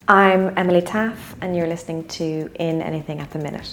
I'm Emily Taff, and you're listening to In Anything at the Minute.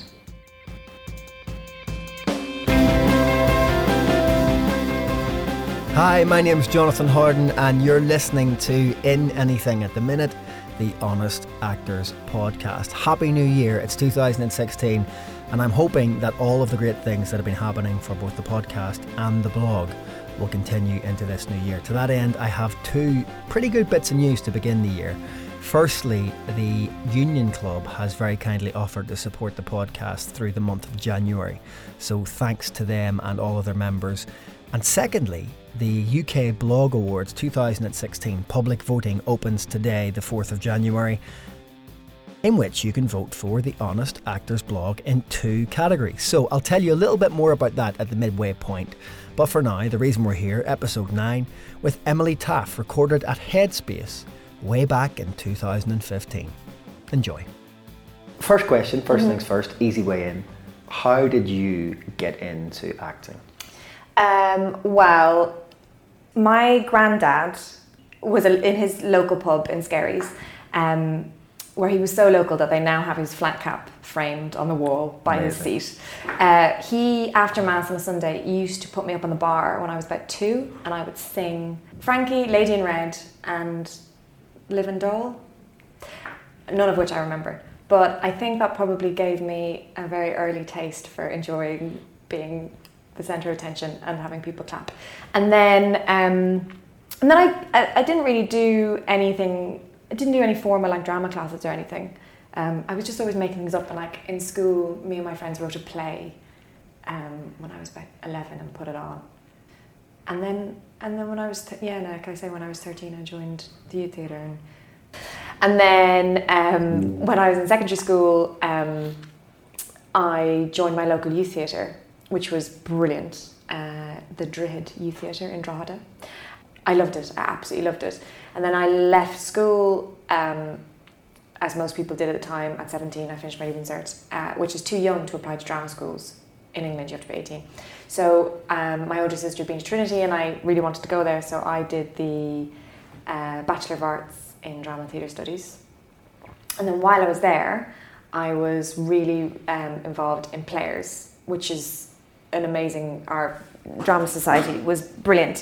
Hi, my name's Jonathan Harden, and you're listening to In Anything at the Minute, the Honest Actors podcast. Happy New Year, it's 2016, and I'm hoping that all of the great things that have been happening for both the podcast and the blog will continue into this new year. To that end, I have two pretty good bits of news to begin the year. Firstly, the Union Club has very kindly offered to support the podcast through the month of January, so thanks to them and all of their members. And secondly, the UK Blog Awards 2016 public voting opens today, the 4th of January, in which you can vote for the Honest Actors blog in two categories. So I'll tell you a little bit more about that at the midway point. But for now, the reason we're here, episode 9, with Emily Taff, recorded at Headspace way back in 2015. Enjoy. First question, first things first, easy way in. How did you get into acting? Well, my granddad was in his local pub in Skerries, where he was so local that they now have his flat cap framed on the wall by his seat. He, after Mass on a Sunday, used to put me up on the bar when I was about 2, and I would sing Frankie, Lady in Red, and Live and Doll, none of which I remember. But I think that probably gave me a very early taste for enjoying being the centre of attention and having people clap. And then I didn't really do anything. I didn't do any formal like drama classes or anything. I was just always making things up. And like in school, me and my friends wrote a play when I was about 11 and put it on. And then when I was when I was 13, I joined the youth theatre. And then when I was in secondary school, I joined my local youth theatre, which was brilliant. The Drogheda Youth Theatre in Drogheda. I loved it. I absolutely loved it. And then I left school, as most people did at the time. At 17, I finished my Leaving Cert, which is too young to apply to drama schools. In England, you have to be 18. So my older sister had been to Trinity, and I really wanted to go there. So I did the Bachelor of Arts in Drama and Theatre Studies. And then while I was there, I was really involved in Players, which is an amazing art drama society. Was brilliant.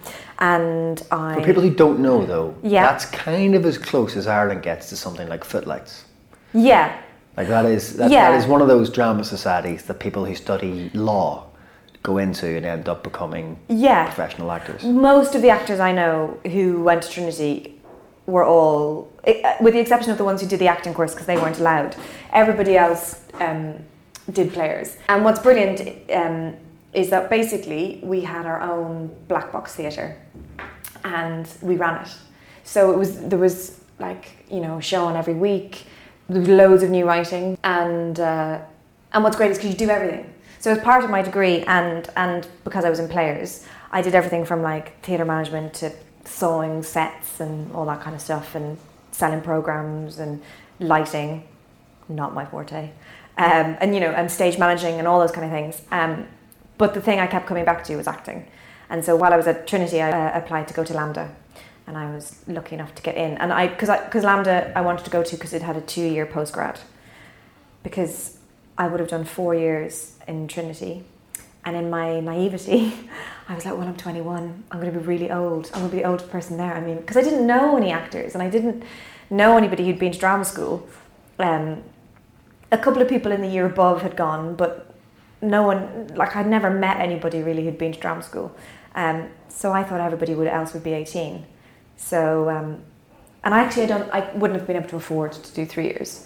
For people who don't know though, that's kind of as close as Ireland gets to something like Footlights. Yeah. Like that is one of those drama societies that people who study law go into and end up becoming professional actors. Most of the actors I know who went to Trinity were all, with the exception of the ones who did the acting course because they weren't allowed, everybody else did Players. And what's brilliant is that basically we had our own black box theatre and we ran it. So there was like, a show on every week. There was loads of new writing, and what's great is because you do everything. So as part of my degree, and because I was in Players, I did everything from like theatre management to sewing sets and all that kind of stuff, and selling programs and lighting, not my forte, and stage managing and all those kind of things. But the thing I kept coming back to was acting, and so while I was at Trinity, I applied to go to LAMDA. And I was lucky enough to get in. And because LAMDA I wanted to go to because it had a 2-year postgrad. Because I would have done 4 years in Trinity. And in my naivety, I was like, well, I'm 21. I'm going to be really old. I'm going to be the oldest person there. I mean, because I didn't know any actors and I didn't know anybody who'd been to drama school. A couple of people in the year above had gone, but no one, like I'd never met anybody really who'd been to drama school. So I thought everybody else would be 18. So, and I wouldn't have been able to afford to do 3 years.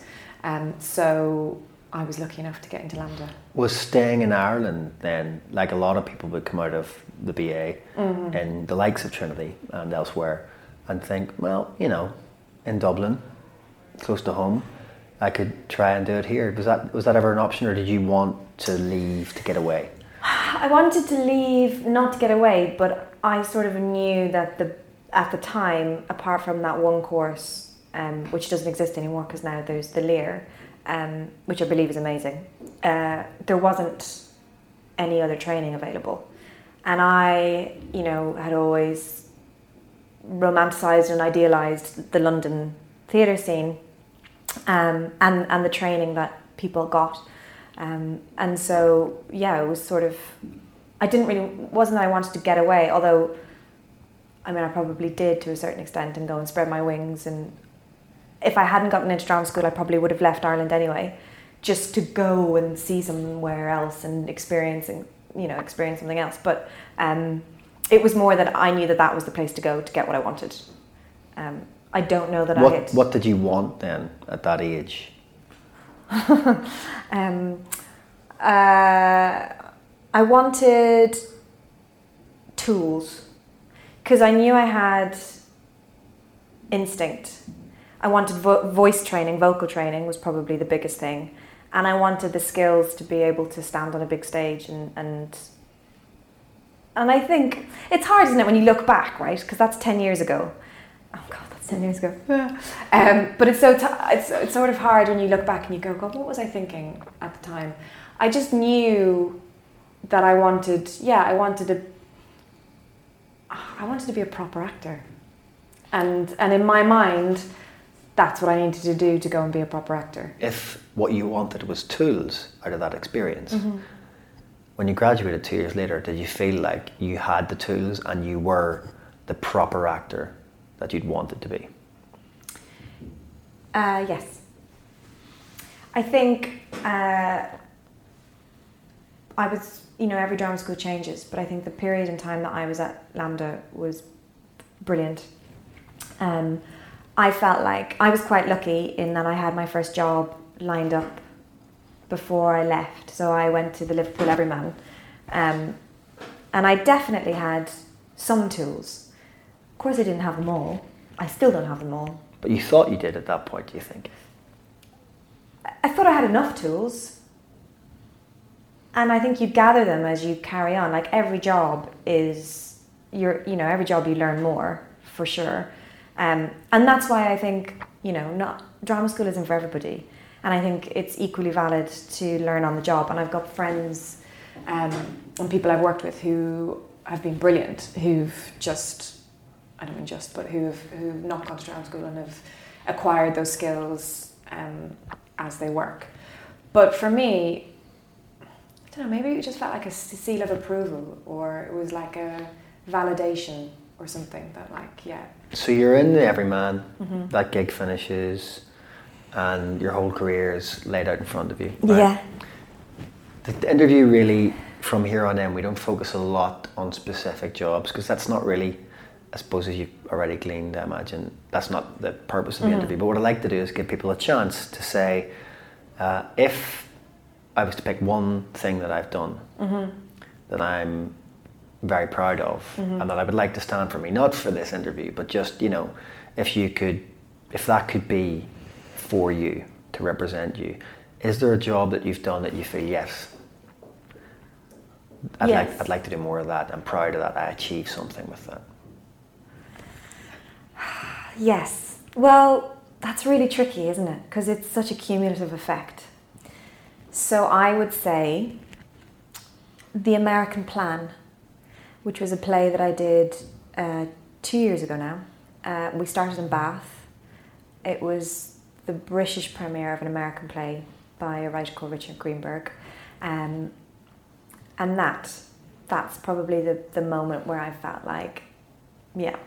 So I was lucky enough to get into LAMDA. Was staying in Ireland then, like a lot of people would come out of the BA in the likes of Trinity and elsewhere and think, well, in Dublin, close to home, I could try and do it here. Was that ever an option, or did you want to leave to get away? I wanted to leave, not to get away, but I sort of knew that at the time, apart from that one course, which doesn't exist anymore because now there's the Lear, which I believe is amazing, there wasn't any other training available. And I, had always romanticised and idealised the London theatre scene, and the training that people got. And so, yeah, it was sort of, wasn't that I wanted to get away, although, I mean, I probably did to a certain extent and go and spread my wings. And if I hadn't gotten into drama school, I probably would have left Ireland anyway, just to go and see somewhere else and experience something else. But it was more that I knew that was the place to go to get what I wanted. I don't know that What did you want then at that age? I wanted tools because I knew I had instinct. I wanted voice training, vocal training was probably the biggest thing, and I wanted the skills to be able to stand on a big stage and I think it's hard, isn't it, when you look back, right? Because that's 10 years ago. Oh God, that's 10 years ago. But it's it's sort of hard when you look back and you go, God, what was I thinking at the time? I just knew that I wanted to be a proper actor. And in my mind, that's what I needed to do to go and be a proper actor. If what you wanted was tools out of that experience, mm-hmm. When you graduated 2 years later, did you feel like you had the tools and you were the proper actor that you'd wanted to be? Yes. I think I was, every drama school changes, but I think the period in time that I was at LAMDA was brilliant. I felt like I was quite lucky in that I had my first job lined up before I left. So I went to the Liverpool Everyman, and I definitely had some tools. Of course I didn't have them all. I still don't have them all. But you thought you did at that point, do you think? I thought I had enough tools. And I think you gather them as you carry on. Like every job every job you learn more, for sure. And that's why I think, not drama school isn't for everybody. And I think it's equally valid to learn on the job. And I've got friends and people I've worked with who have been brilliant, who've not gone to drama school and have acquired those skills as they work. But for me, I don't know, maybe it just felt like a seal of approval, or it was like a validation or something that So you're in the Everyman, mm-hmm. that gig finishes, and your whole career is laid out in front of you. Right? Yeah. The interview really, from here on in, we don't focus a lot on specific jobs, because that's not really, I suppose as you've already gleaned, I imagine, that's not the purpose of the mm-hmm. interview. But what I like to do is give people a chance to say, if I was to pick one thing that I've done mm-hmm. that I'm very proud of mm-hmm. and that I would like to stand for me, not for this interview, but just, if that could be for you, to represent you, is there a job that you've done that you feel, yes, I'd like to do more of that, I'm proud of that, I achieved something with that? Yes. Well, that's really tricky, isn't it? Because it's such a cumulative effect. So I would say The American Plan, which was a play that I did 2 years ago now. We started in Bath. It was the British premiere of an American play by a writer called Richard Greenberg. And that's probably the moment where I felt like, yeah,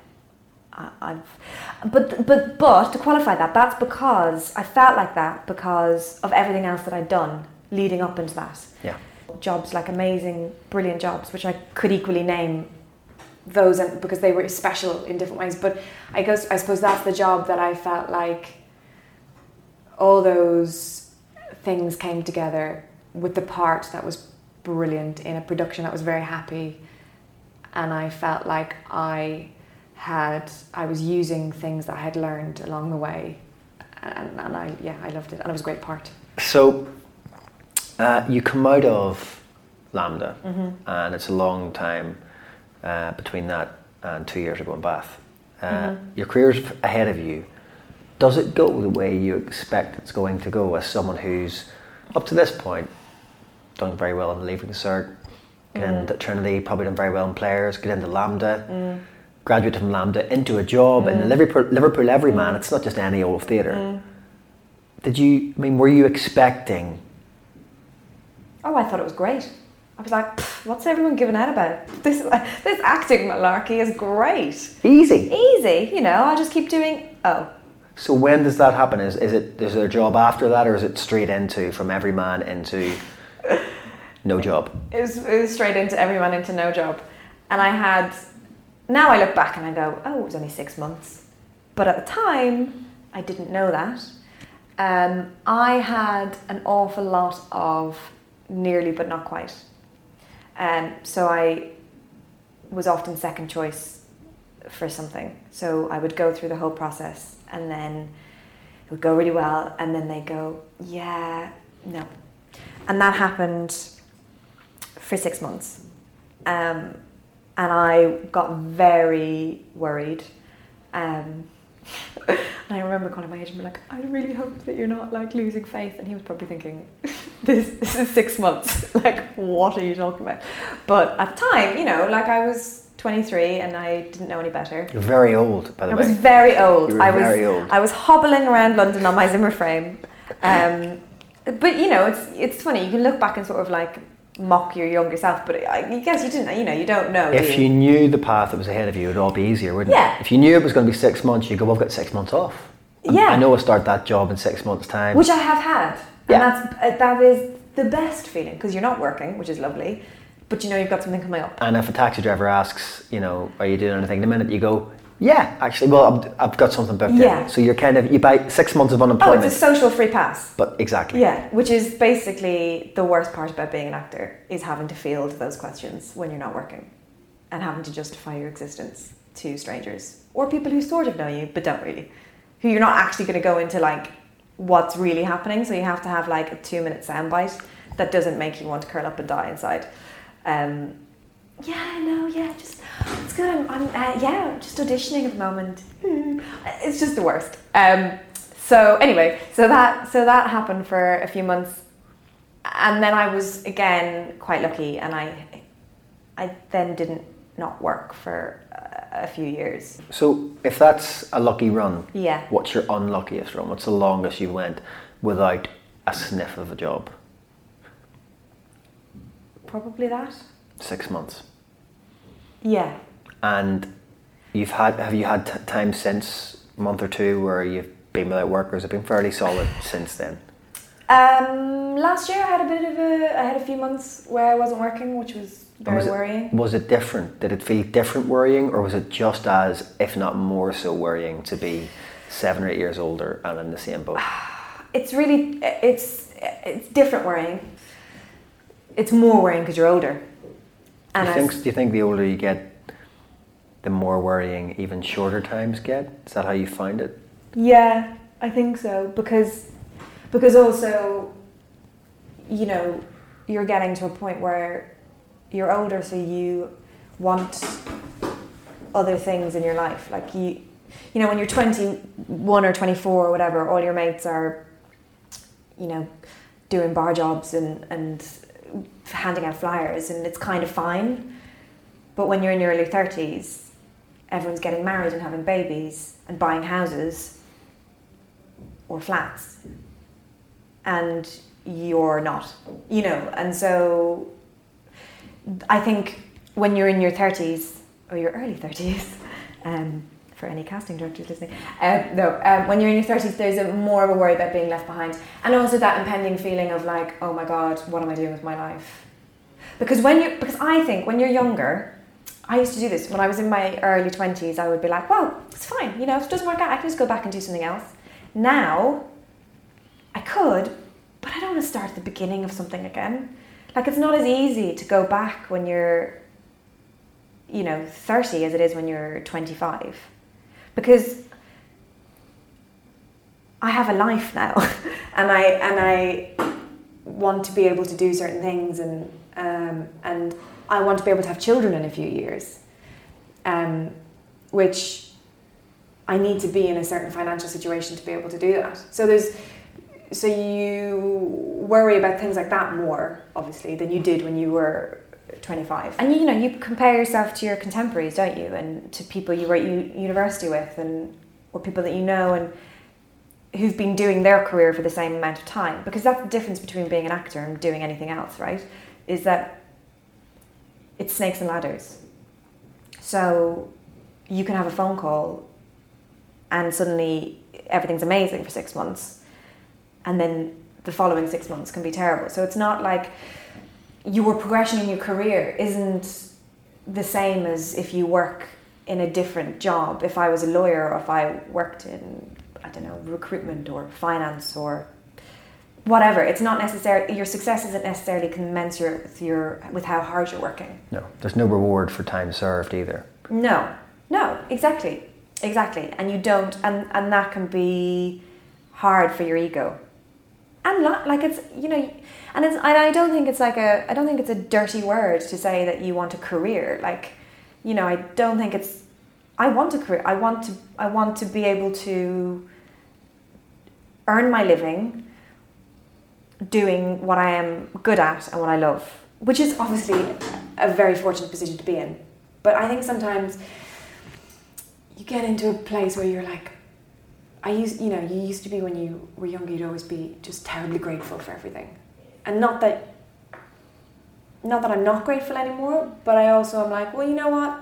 but to qualify that's because I felt like that because of everything else that I'd done leading up into that. Yeah. Jobs, like amazing, brilliant jobs, which I could equally name those because they were special in different ways. But I suppose that's the job that I felt like all those things came together with the part that was brilliant in a production that was very happy, and I felt like I was using things that I had learned along the way, and I loved it, and it was a great part. So you come out of LAMDA, mm-hmm. and it's a long time between that and 2 years ago in Bath. Mm-hmm. Your career's ahead of you. Does it go the way you expect it's going to go, as someone who's up to this point done very well in the Leaving Cert, get into Trinity, probably done very well in Players, get into LAMDA, graduate from LAMDA into a job in the Liverpool Everyman? It's not just any old theatre. were you expecting? Oh, I thought it was great. I was like, what's everyone giving out about? This acting malarkey is great. Easy, I'll just keep doing. Oh. So when does that happen? Is there a job after that, or is it straight into from everyman into no job? It was straight into everyman into no job. And now I look back and I go, oh, it was only 6 months. But at the time, I didn't know that. I had an awful lot of nearly but not quite. So I was often second choice for something. So I would go through the whole process and then it would go really well and then they go, yeah, no. And that happened for 6 months. And I got very worried. And I remember calling my agent and be like, I really hope that you're not like losing faith. And he was probably thinking, this is 6 months. Like, what are you talking about? But at the time, I was 23 and I didn't know any better. You're very old, by the way. I was very old. Very old. I was hobbling around London on my Zimmer frame. But it's funny. You can look back and sort of like mock your younger self, but I guess you didn't. You don't know. If you knew the path that was ahead of you, it'd all be easier, wouldn't it? If you knew it was going to be 6 months, you'd go, well, I've got 6 months off. I know I'll start that job in 6 months' time. Which I have had. Yeah. And that is the best feeling because you're not working, which is lovely, but you've got something coming up. And if a taxi driver asks, are you doing anything in a minute, you go, yeah, actually, well, I've got something booked in. So you're you buy 6 months of unemployment. Oh, it's a social free pass. But exactly. Yeah, which is basically the worst part about being an actor is having to field those questions when you're not working and having to justify your existence to strangers or people who sort of know you but don't really, who you're not actually going to go into like what's really happening. So you have to have like a 2-minute soundbite that doesn't make you want to curl up and die inside. It's good. I'm just auditioning at the moment. It's just the worst. So anyway, so that happened for a few months, and then I was again quite lucky, and I then didn't not work for a few years. So if that's a lucky run, yeah. What's your unluckiest run? What's the longest you went without a sniff of a job? Probably that. 6 months. Yeah. And have you had time since a month or two where you've been without work, or has it been fairly solid since then? Last year I had a few months where I wasn't working, which was very worrying. Was it different? Did it feel different worrying, or was it just as, if not more so, worrying to be 7 or 8 years older and in the same boat? It's really, it's different worrying. It's more worrying because you're older. And do you think the older you get, the more worrying even shorter times get? Is that how you find it? Yeah, I think so. Because also, you're getting to a point where you're older, so you want other things in your life. Like when you're 21 or 24 or whatever, all your mates are, doing bar jobs and handing out flyers, and it's kind of fine. But when you're in your early 30s, everyone's getting married and having babies and buying houses or flats, and you're not, and so I think when you're in your 30s or your early 30s, for any casting directors listening, when you're in your 30s, there's more of a worry about being left behind, and also that impending feeling of like, oh my god, what am I doing with my life? Because I think when you're younger, I used to do this when I was in my early 20s. I would be like, well, it's fine, if it doesn't work out, I can just go back and do something else. Now, I could, but I don't want to start at the beginning of something again. Like, it's not as easy to go back when you're 30 as it is when you're 25. Because I have a life now, and I want to be able to do certain things, and I want to be able to have children in a few years, which I need to be in a certain financial situation to be able to do that. So you worry about things like that more, obviously, than you did when you were 25. And you compare yourself to your contemporaries, don't you? And to people you were at university with, or people that you know. And who've been doing their career for the same amount of time, because that's the difference between being an actor and doing anything else, right? Is that it's snakes and ladders. So you can have a phone call and suddenly everything's amazing for 6 months, and then the following 6 months can be terrible. So it's not like your progression in your career isn't the same as if you work in a different job. If I was a lawyer, or if I worked in, I don't know, recruitment or finance or whatever, it's not necessarily, your success isn't necessarily commensurate with how hard you're working. No, there's no reward for time served either. No, exactly. And you don't, and that can be hard for your ego. And like it's, you know, and I don't think it's a dirty word to say that you want a career. Like, you know, I want a career. I want to be able to earn my living doing what I am good at and what I love, which is obviously a very fortunate position to be in. But I think sometimes you get into a place where you're like, you used to be, when you were younger, you'd always be just terribly grateful for everything. And not that I'm not grateful anymore, but I also am like, well, you know what?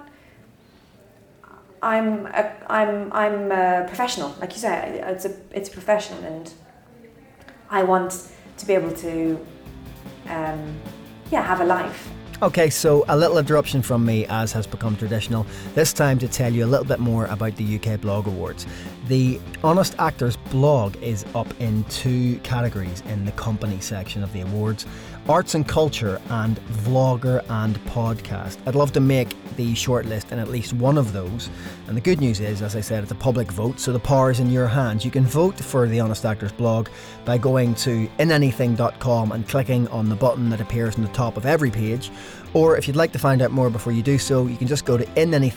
I'm a professional, like you say. It's a profession, and I want to be able to, have a life. Okay, so a little interruption from me, as has become traditional, this time to tell you a little bit more about the UK Blog Awards. The Honest Actors blog is up in 2 categories in the company section of the awards: arts and culture, and vlogger and podcast. I'd love to make the shortlist in at least one of those, and the good news is, as I said, it's a public vote, so the power is in your hands. You can vote for the Honest Actors blog by going to inanything.com and clicking on the button that appears on the top of every page. Or if you'd like to find out more before you do so, you can just go to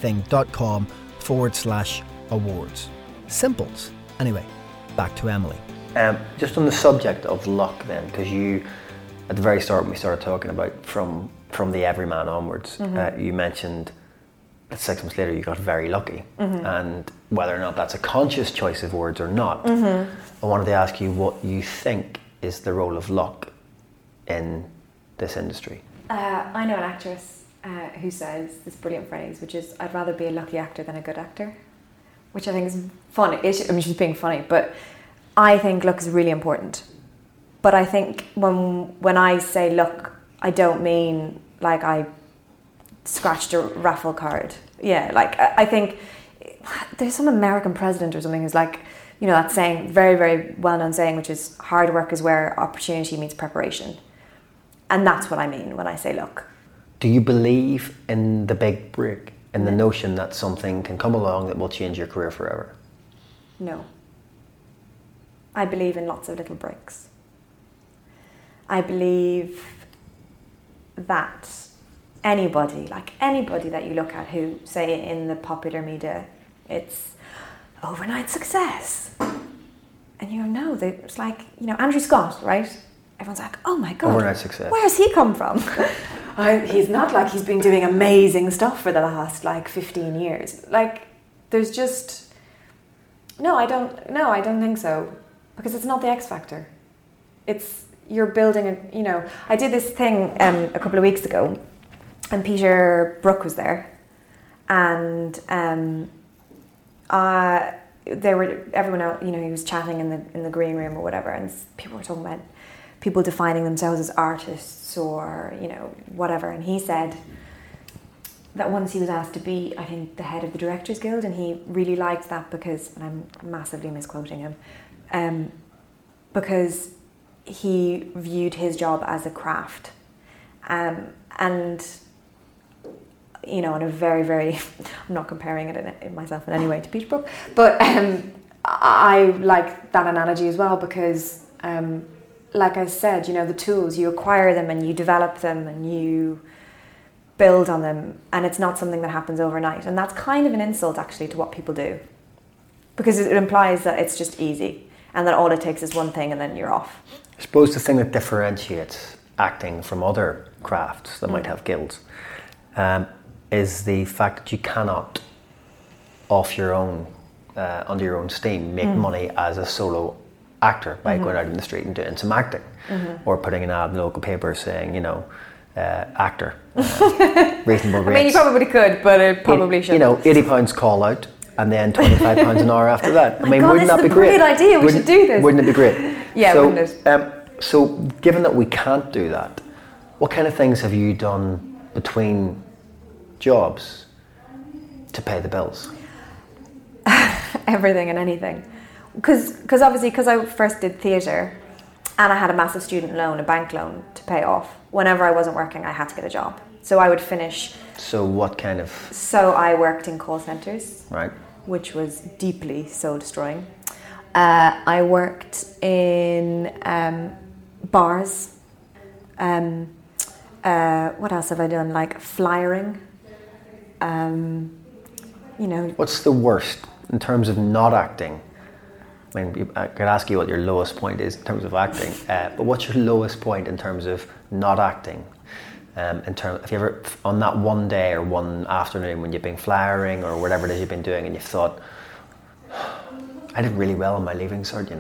inanything.com/awards. Simples. Anyway, back to Emily. Just on the subject of luck then, because you, at the very start when we started talking about from the Everyman onwards, you mentioned that 6 months later you got very lucky. And whether or not that's a conscious choice of words or not, I wanted to ask you what you think is the role of luck in this industry. I know an actress who says this brilliant phrase, which is, I'd rather be a lucky actor than a good actor, which I think is funny. She's being funny, but I think luck is really important. But I think when I say luck, I don't mean like I scratched a raffle card. Yeah, like I think there's some American president or something who's like, you know, that saying, very, very well-known saying, which is hard work is where opportunity meets preparation. And that's what I mean when I say luck. Do you believe in the big break, in the notion that something can come along that will change your career forever? No. I believe in lots of little breaks. I believe that anybody that you look at who, say in the popular media, it's overnight success. And you know, it's like, you know, Andrew Scott, right? Everyone's like, oh my God, overnight success. Where's he come from? He's not like he's been doing amazing stuff for the last 15 years. Like, there's just, I don't think so. Because it's not the X factor. You're building I did this thing a couple of weeks ago, and Peter Brook was there, and everyone else, he was chatting in the green room or whatever, and people were talking about people defining themselves as artists or, whatever. And he said that once he was asked to be, I think, the head of the Directors Guild, and he really liked that because, and I'm massively misquoting him, because he viewed his job as a craft. And, in a very, very, I'm not comparing it in myself in any way to Peter Brook, but I like that analogy as well because, like I said, the tools, you acquire them and you develop them and you build on them, and it's not something that happens overnight. And that's kind of an insult actually to what people do, because it implies that it's just easy and that all it takes is one thing and then you're off. I suppose the thing that differentiates acting from other crafts that might have guilds is the fact that you cannot, off your own, under your own steam, make money as a solo actor by going out in the street and doing some acting, or putting an ad in the local paper saying, actor, reasonable rates. I mean, you probably could, but it probably should. £80 call out, and then £25 an hour after that. My God, wouldn't that be great? Great idea. We should do this. Wouldn't it be great? Yeah, so, wouldn't it? So, given that we can't do that, what kind of things have you done between jobs to pay the bills? Everything and anything. Because obviously, because I first did theatre, and I had a massive student loan, a bank loan to pay off. Whenever I wasn't working, I had to get a job. So I would finish. So what kind of? So I worked in call centres. Right. Which was deeply soul destroying. I worked in bars. What else have I done? Like flyering. What's the worst in terms of not acting? I mean, I could ask you what your lowest point is in terms of acting, but what's your lowest point in terms of not acting? Have you ever, on that one day or one afternoon when you've been flyering or whatever it is you've been doing, and you've thought, I did really well on my leaving cert,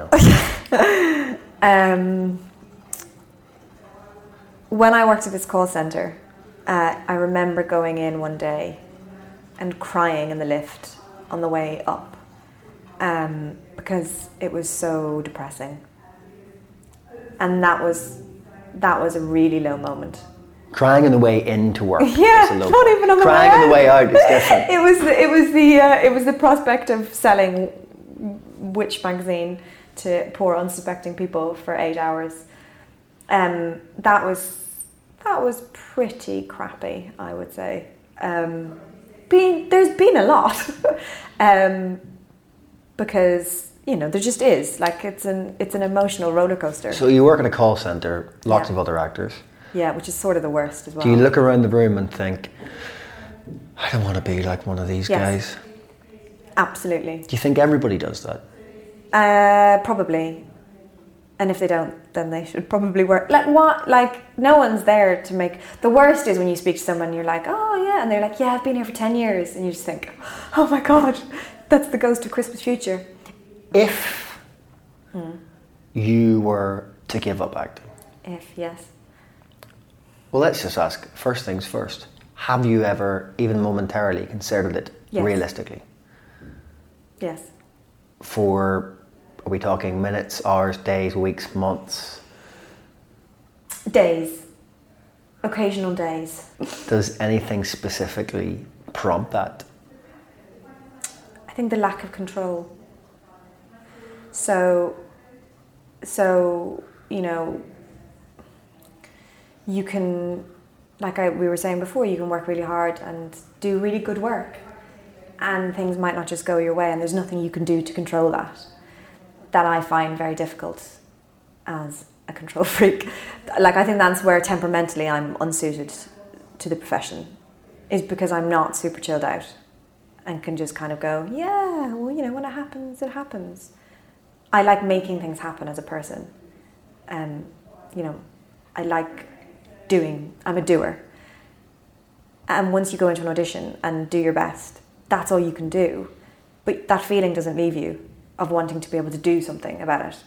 When I worked at this call centre, I remember going in one day and crying in the lift on the way up, because it was so depressing, and that was a really low moment. Crying on the way into work. Yeah, not even on the way out. Crying on the way out is different. It was the prospect of selling Witch magazine to poor unsuspecting people for 8 hours. That was pretty crappy, I would say. There's been a lot, because there just is. Like it's an emotional roller coaster. So you work at a call centre, lots of other actors. Yeah, which is sort of the worst as well. Do you look around the room and think, I don't want to be like one of these guys? Absolutely. Do you think everybody does that? Probably. And if they don't, then they should probably work. No one's there to make... The worst is when you speak to someone and you're like, oh yeah, and they're like, yeah, I've been here for 10 years. And you just think, oh my God, that's the ghost of Christmas future. If you were to give up acting. Yes. Well, let's just ask, first things first. Have you ever, even momentarily, considered it realistically? Yes. Are we talking minutes, hours, days, weeks, months? Days. Occasional days. Does anything specifically prompt that? I think the lack of control. So you can, we were saying before, you can work really hard and do really good work, and things might not just go your way, and there's nothing you can do to control that. That I find very difficult as a control freak. I think that's where temperamentally I'm unsuited to the profession, is because I'm not super chilled out and can just kind of go, yeah, well, when it happens, it happens. I like making things happen as a person. I like doing, I'm a doer. And once you go into an audition and do your best, that's all you can do. But that feeling doesn't leave you, of wanting to be able to do something about it.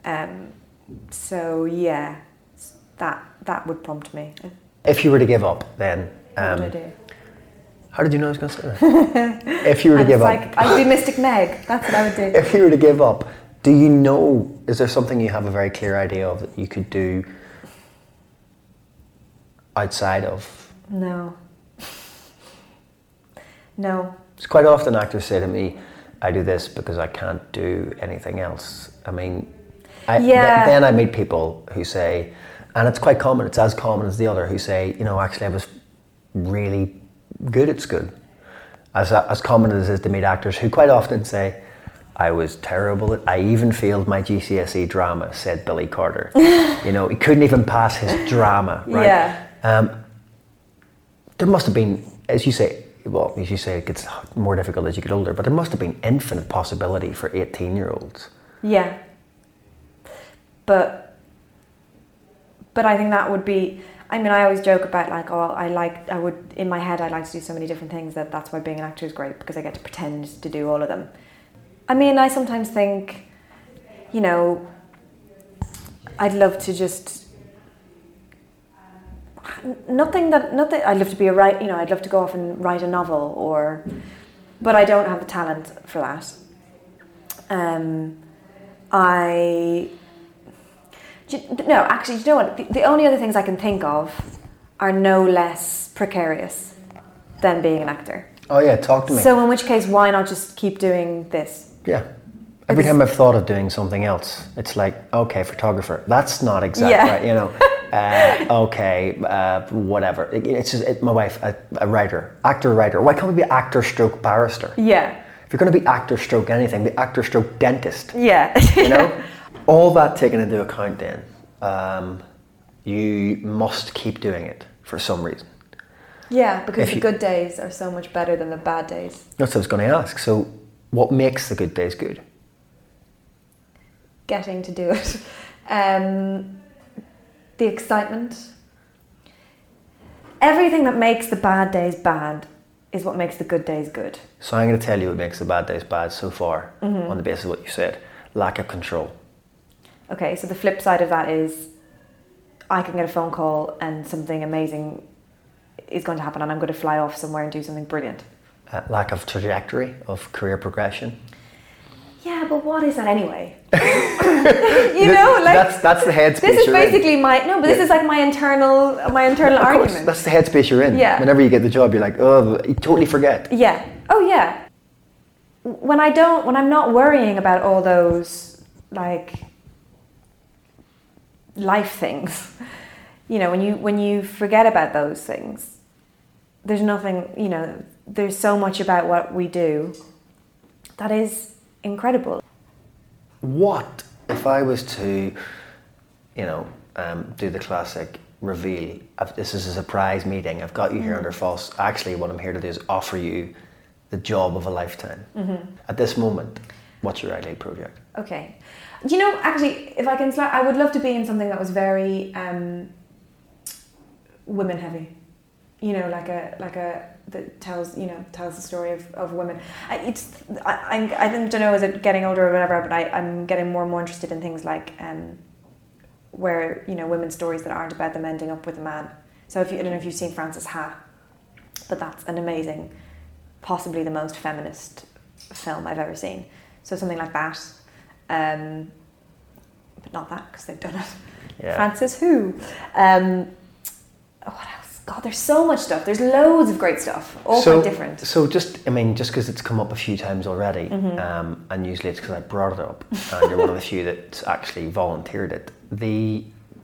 That would prompt me. If you were to give up, then... what would I do? How did you know I was going to say that? If you were to give up... I'd be Mystic Meg. That's what I would do. If you were to give up, do you know, is there something you have a very clear idea of that you could do outside of? No. It's quite often actors say to me, I do this because I can't do anything else. I mean, then I meet people who say, and it's quite common, it's as common as the other, who say, actually I was really good at school. As common as it is to meet actors who quite often say, I was terrible I even failed my GCSE drama, said Billy Carter. He couldn't even pass his drama, right? Yeah. There must have been, as you say, it gets more difficult as you get older, but there must have been infinite possibility for 18-year-olds. Yeah. But I think that would be, I always joke about in my head I'd like to do so many different things that's why being an actor is great, because I get to pretend to do all of them. I sometimes think, I'd love to just nothing. I'd love to be I'd love to go off and write a novel, but I don't have the talent for that. Actually, you know what? The only other things I can think of are no less precarious than being an actor. Oh yeah, talk to me. So in which case, why not just keep doing this? Yeah. Every time I've thought of doing something else, it's like, okay, photographer. That's not exactly right, you know. Whatever. It's just my wife, a writer, actor-writer. Why can't we be actor/barrister? Yeah. If you're going to be actor/ anything, be actor/dentist. Yeah. You know? All that taken into account then, you must keep doing it for some reason. Yeah, because the good days are so much better than the bad days. That's what I was going to ask. So what makes the good days good? Getting to do it. The excitement. Everything that makes the bad days bad is what makes the good days good. So I'm going to tell you what makes the bad days bad so far, on the basis of what you said. Lack of control. Okay, so the flip side of that is I can get a phone call and something amazing is going to happen and I'm going to fly off somewhere and do something brilliant. Lack of trajectory, of career progression. Yeah, but what is that anyway? That's the headspace. This is basically this is like my internal argument. That's the headspace you're in. Yeah. Whenever you get the job, you're like, oh, you totally forget. Yeah. Oh yeah. When I'm not worrying about all those like life things, when you forget about those things, there's nothing. There's so much about what we do that is incredible. What if I was to, do the classic reveal? This is a surprise meeting. I've got you here under false. Actually, what I'm here to do is offer you the job of a lifetime. At this moment, what's your ideal project? Okay. Actually, if I can, I would love to be in something that was very women heavy. That tells the story of women. I don't know, is it getting older or whatever, but I'm getting more and more interested in things like where women's stories that aren't about them ending up with a man. So I don't know if you've seen Frances Ha, but that's an amazing, possibly the most feminist film I've ever seen. So something like that, but not that because they've done it. Yeah. Frances Who. What else? God, there's so much stuff. There's loads of great stuff, all quite different. So just because it's come up a few times already, and usually it's because I brought it up, and you're one of the few that's actually volunteered it. The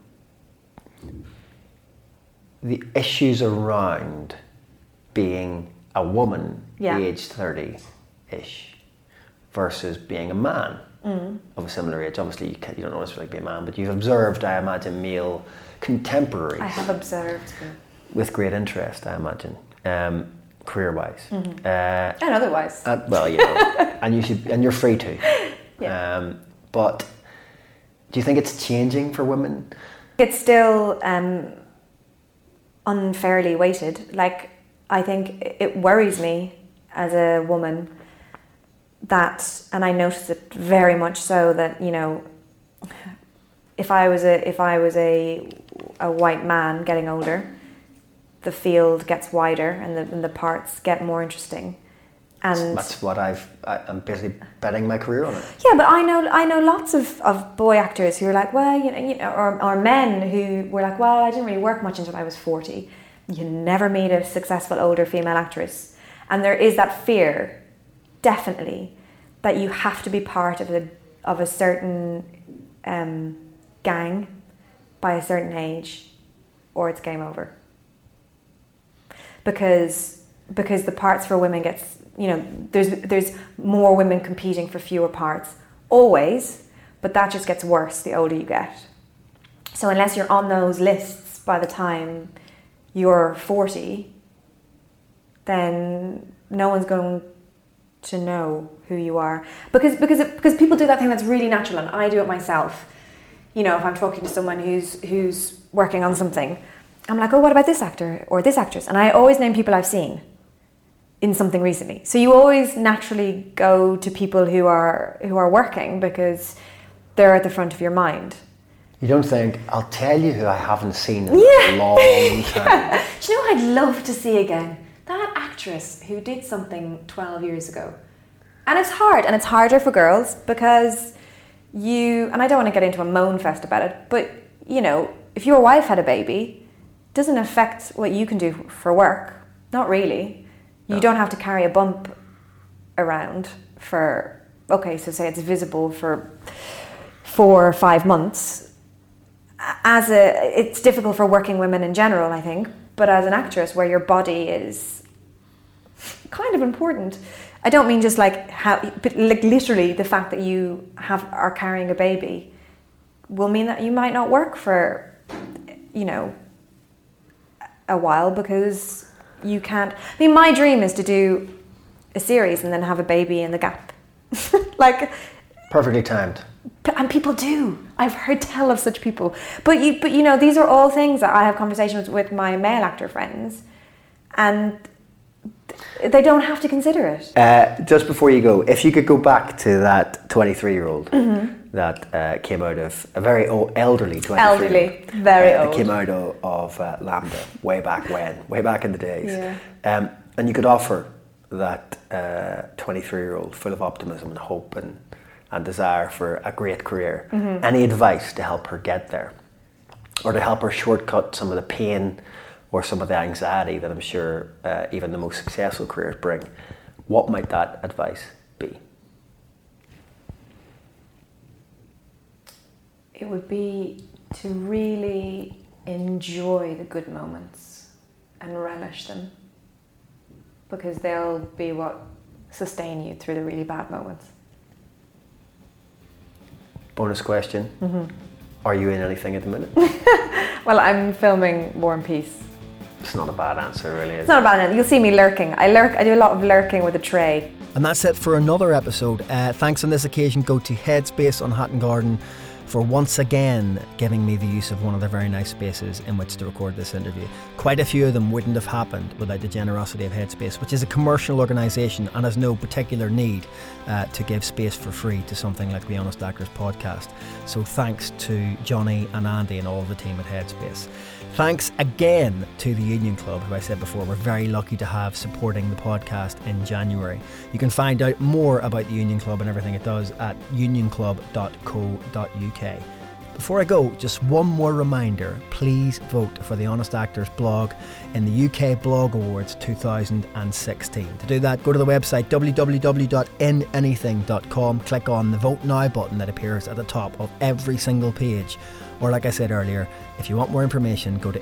issues around being a woman aged 30-ish versus being a man of a similar age. Obviously, you don't know what it's like to be a man, but you've observed, I imagine, male contemporaries. I have observed them. With great interest, I imagine, career-wise. And otherwise. and you're free to. Yeah. But do you think it's changing for women? It's still unfairly weighted. Like, I think it worries me as a woman that, and I notice it very much so, that if I was a white man getting older, the field gets wider and the parts get more interesting. And that's what I'm basically betting my career on it. Yeah, but I know lots of boy actors who are like, well, or men who were like, well, I didn't really work much until I was 40. You never meet a successful older female actress, and there is that fear, definitely, that you have to be part of a certain gang by a certain age, or it's game over. Because the parts for women gets, there's more women competing for fewer parts, always, but that just gets worse the older you get. So unless you're on those lists by the time you're 40, then no one's going to know who you are. Because people do that thing that's really natural, and I do it myself. If I'm talking to someone who's working on something, I'm like, oh, what about this actor or this actress? And I always name people I've seen in something recently. So you always naturally go to people who are working because they're at the front of your mind. You don't think, I'll tell you who I haven't seen in a long time. Do you know what I'd love to see again? That actress who did something 12 years ago. And it's hard, and it's harder for girls because and I don't want to get into a moan fest about it, but, you know, if your wife had a baby, it doesn't affect what you can do for work. Not really. You don't have to carry a bump around for, okay, so say it's visible for 4 or 5 months. It's difficult for working women in general, I think, but as an actress where your body is kind of important, I don't mean just like but like literally the fact that you are carrying a baby will mean that you might not work for, you know, a while because you can't. I mean, my dream is to do a series and then have a baby in the gap. Like perfectly timed. And people do. I've heard tell of such people. But you know, these are all things that I have conversations with my male actor friends, and they don't have to consider it. Just before you go, if you could go back to that 23-year-old that came out of a very elderly 23-year-old. Very old. Came out of Lambda way back in the days. Yeah. And you could offer that 23-year-old full of optimism and hope and desire for a great career. Any advice to help her get there, or to help her shortcut some of the pain or some of the anxiety that I'm sure even the most successful careers bring? What might that advice be? It would be to really enjoy the good moments and relish them, because they'll be what sustain you through the really bad moments. Bonus question. Are you in anything at the minute? Well, I'm filming War and Peace. It's not a bad answer, really, is it? It's not a bad answer. You'll see me lurking. I do a lot of lurking with a tray. And that's it for another episode. Thanks on this occasion go to Headspace on Hatton Garden for once again giving me the use of one of their very nice spaces in which to record this interview. Quite a few of them wouldn't have happened without the generosity of Headspace, which is a commercial organisation and has no particular need to give space for free to something like the Honest Actors podcast. So thanks to Johnny and Andy and all of the team at Headspace. Thanks again to the Union Club, who I said before we're very lucky to have supporting the podcast in January. You can find out more about the Union Club and everything it does at unionclub.co.uk. Before I go, just one more reminder, please vote for the Honest Actors blog in the UK Blog Awards 2016. To do that, go to the website www.inanything.com, click on the Vote Now button that appears at the top of every single page. Or like I said earlier, if you want more information, go to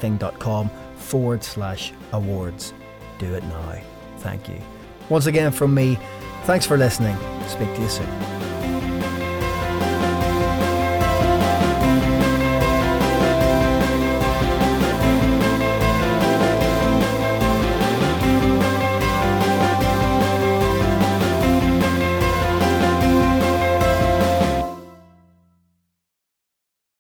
inanything.com/awards. Do it now. Thank you. Once again from me, thanks for listening. Speak to you soon.